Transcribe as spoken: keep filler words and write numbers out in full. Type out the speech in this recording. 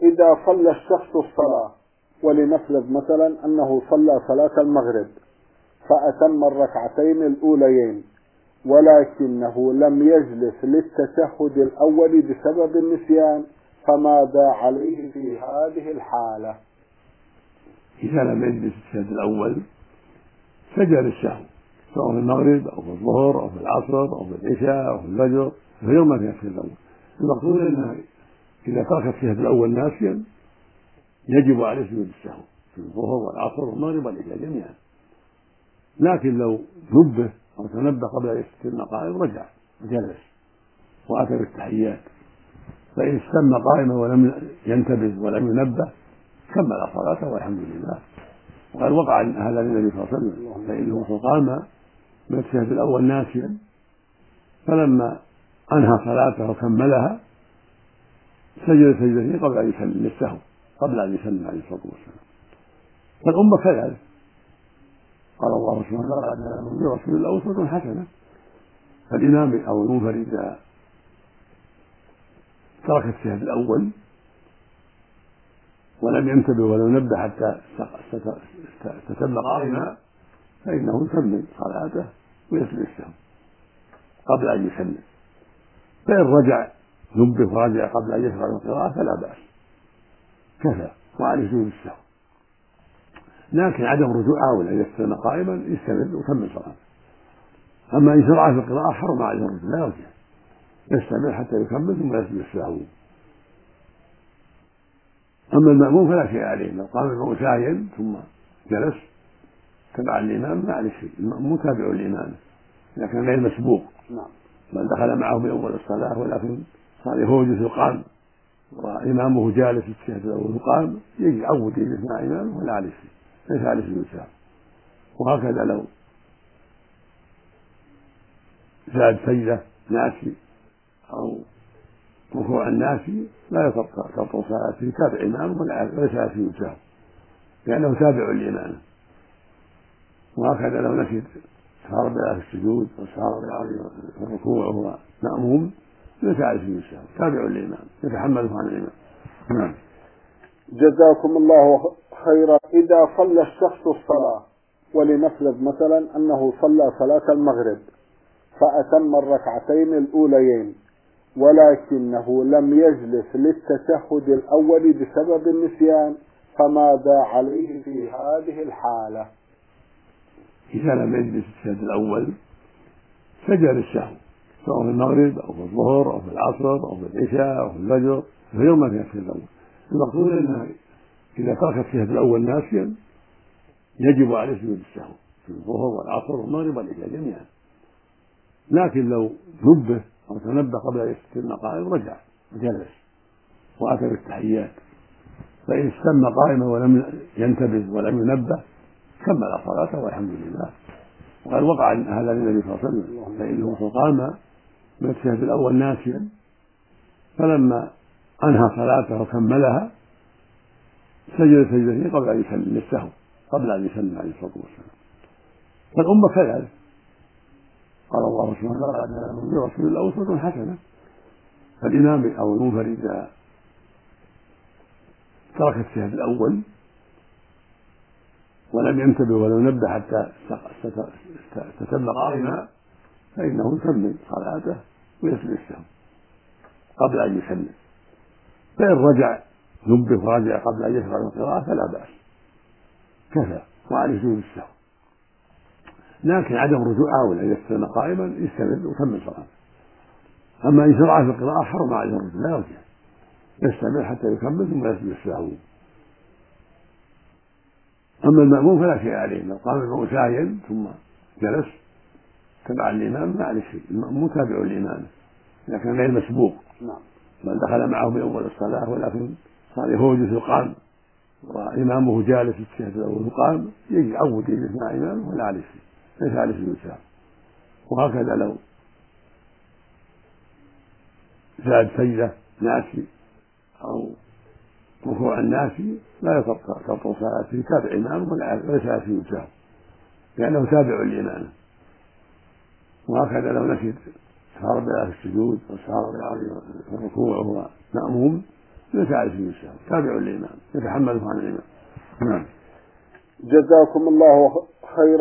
إذا صلى الشخص الصلاة، ولنفرض مثلا أنه صلى صلاة المغرب فأتم الركعتين الأوليين، ولكنه لم يجلس للتشهد الأول بسبب النسيان، فماذا عليه في هذه الحالة؟ إذا لم يجلس التشهد الأول سجد السهو، سواء في المغرب أو في الظهر أو في العصر أو في العشاء أو في الفجر، غير ما في التشهد الأول. المقصود أنه إذا ترك التشهد الأول ناسيا يجب عليه سجود السهو في الظهر والعصر والمغرب والعشاء جميعا، لكن لو نبه أو تنبه قبل أن يستتم قائم رجع وجلس وأتى بالتحيات، فإن استتم قائما ولم ينتبه ولم ينبه كمل صلاته والحمد لله. وقد وقع هذا للنبي صلى الله عليه وسلم، فإنه قام من التشهد الأول ناسيا، فلما أنهى صلاته وكملها سجد سجدتين قبل أن يسلم السهو، قبل أن يسلم عليه الصلاة والسلام. فالأمة كذلك، قال الله سبحانه وتعالى لرسول الله أسوة حسنة. فالإمام أو المنفرد إذا ترك التشهد الأول ولم ينتبه ولم ينبه حتى استتم قائما فإنه يكمل صلاته ويسجد السهو قبل أن يسلم. فإن رجع نبه ورجع قبل أن يشرع القراءة فلا بأس، كفى وعليه سجود السهو. لكن عدم رجوعه ولا يستمر قائما يستمر ويكمل صلاته. أما إن شرع في القراءة حرم عليه الرجوع، لا يرجع، يستمر حتى يكمل ثم يسجد السهو. أما المأموم فلا شيء عليه، لو قام المأموم ساهيا ثم جلس تبع الإمام ما عليه شيء، المأموم تابع الإمام لكن غير مسبوق، بل دخل معه بأول الصلاة ولكن صار يهوجس وقام وإمامه جالس في التشهد الأول وقام يعود يجلس مع إمامه ولا عليه شيء، ليس عليه سجود السهو. وهكذا لو زاد سجدة ناسي أو ركوع الناسي لا تبطل صلاته، تابع إمامه وليس عليه سجود السهو لأنه تابع لإمامه. وهكذا لو نسيت صار بلا في السجود وصار بلا في الركوع وهو مأموم ليس عليه سجود السهو، تابع للإمام يتحمله عن الإمام. نعم. جزاكم الله خيرا. إذا صلى الشخص الصلاة، ولنفرض مثلا أنه صلى صلاة المغرب فأتم الركعتين الأوليين، ولكنه لم يجلس للتشهد الأول بسبب النسيان، فماذا عليه في هذه الحالة؟ إذا لم يجلس التشهد الأول سجد السهو، سواء في المغرب أو في الظهر أو في العصر أو في العشاء أو في الفجر، غير ما في التشهد الأول. المقصود أنه إذا ترك التشهد الأول ناسيا يجب عليه سجود السهو في الظهر والعصر والمغرب والعشاء جميعا، لكن لو نبه أو تنبه قبل أن يستتم قائم رجع وجلس وأتى بالتحيات، فإن استتم قائما ولم ينتبه ولم ينبه كمل صلاته والحمد لله. وقد وقع هذا للنبي صلى الله عليه وسلم، فإنه قام من التشهد الأول ناسيا، فلما أنهى صلاته وكملها سجد سجدتين قبل أن يسلم السهو، قبل أن يسلم عليه الصلاة والسلام. فالأمة كذلك، قال الله سبحانه وتعالى لرسول الله أسوة حسنة. فالإمام أو المنفرد إذا ترك التشهد الأول ولم ينتبه ولم ينبه حتى استتم قائما فإنه يكمل صلاته ويسجد السهو قبل أن يسلم. فإن رجع نبه ورجع قبل أن يشرع القراءة فلا بأس، كفى وعليه سجود السهو. لكن عدم رجوعه ولا يستمر قائما يستمر ويكمل صلاته. أما إن شرع في القراءة حرم عليه الرجوع، لا يرجع، يستمر حتى يكمل ثم يسجد السهو. أما المأموم فلا شيء عليه، لو قام المأموم ساهيا ثم جلس تبع الإمام ما عليه شيء، المأموم تابع الإمام لكن غير مسبوق، بل دخل معه بأول الصلاة ولكن صار يهوجس وقام وإمامه جالس في التشهد الأول وقام يعود يجلس مع إمامه ولا عليه شيء، ليس عليه سجود السهو. وهكذا لو زاد سجدة ناسي أو ركوع الناسي لا تبطل صلاته، تابع إمامه وليس عليه سجود السهو لأنه تابع لإمامه. وهكذا لو نسيت صار بلا في السجود وصار بلا في الركوع وهو مأموم ليس عليه سجود السهو، تابع الإمام يتحمله عن الإمام. نعم. جزاكم الله